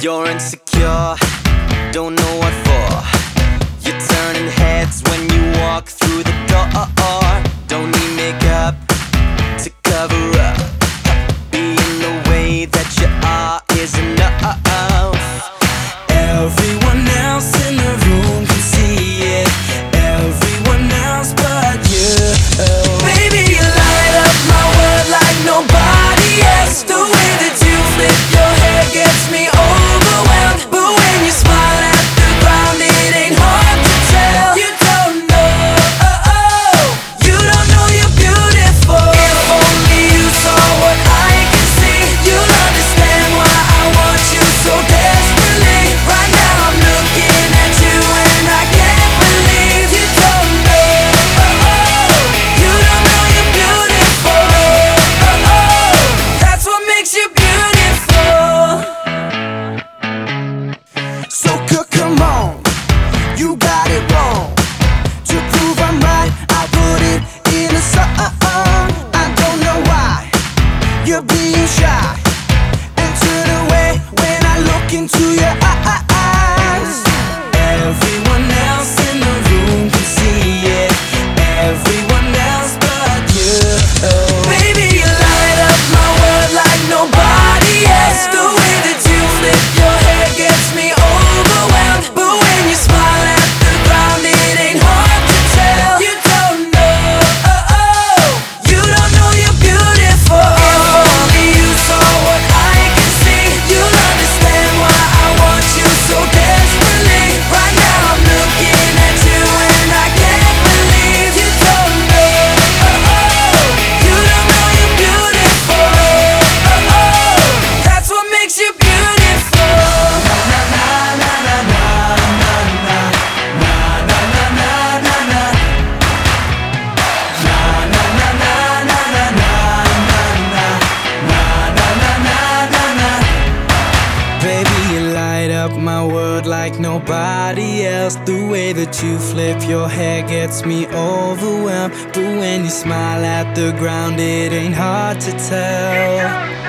You're insecure, don't know what for. You're turning heads when you walk through the door. Don't need makeup to cover up. Being the way that you are is enough. Everyone else in the room can see it, everyone else but you. Baby, you light up my world like nobody else. The way that you flip your hair gets me overwhelmed. But when you smile at the ground, it ain't hard to tell. You don't know, you don't know you're beautiful. If only you saw what I can see, you'll understand why I want you so desperately. Right now I'm looking at you and I can't believe you don't know, you don't know you're beautiful. That's what makes you beautiful. So come on, you got it wrong. To prove I'm right, I put it in a song. I don't know why you're being shy and turn away when I look into your eyes. Everyone else in the room can see it, everyone else but you. Baby, you light up my world like nobody else. The way that you flip your hair gets me overwhelmed. But when you smile at the ground, it ain't hard to tell. You don't know, you don't know you're beautiful. If only you saw what I can see, you'll understand why I want you so desperately. Right now I'm looking at you and I can't believe you don't know, you don't know you're beautiful. That's what makes you beautiful. Baby, you light up my world like nobody else. The way that you flip your hair gets me overwhelmed. But when you smile at the ground, it ain't hard to tell.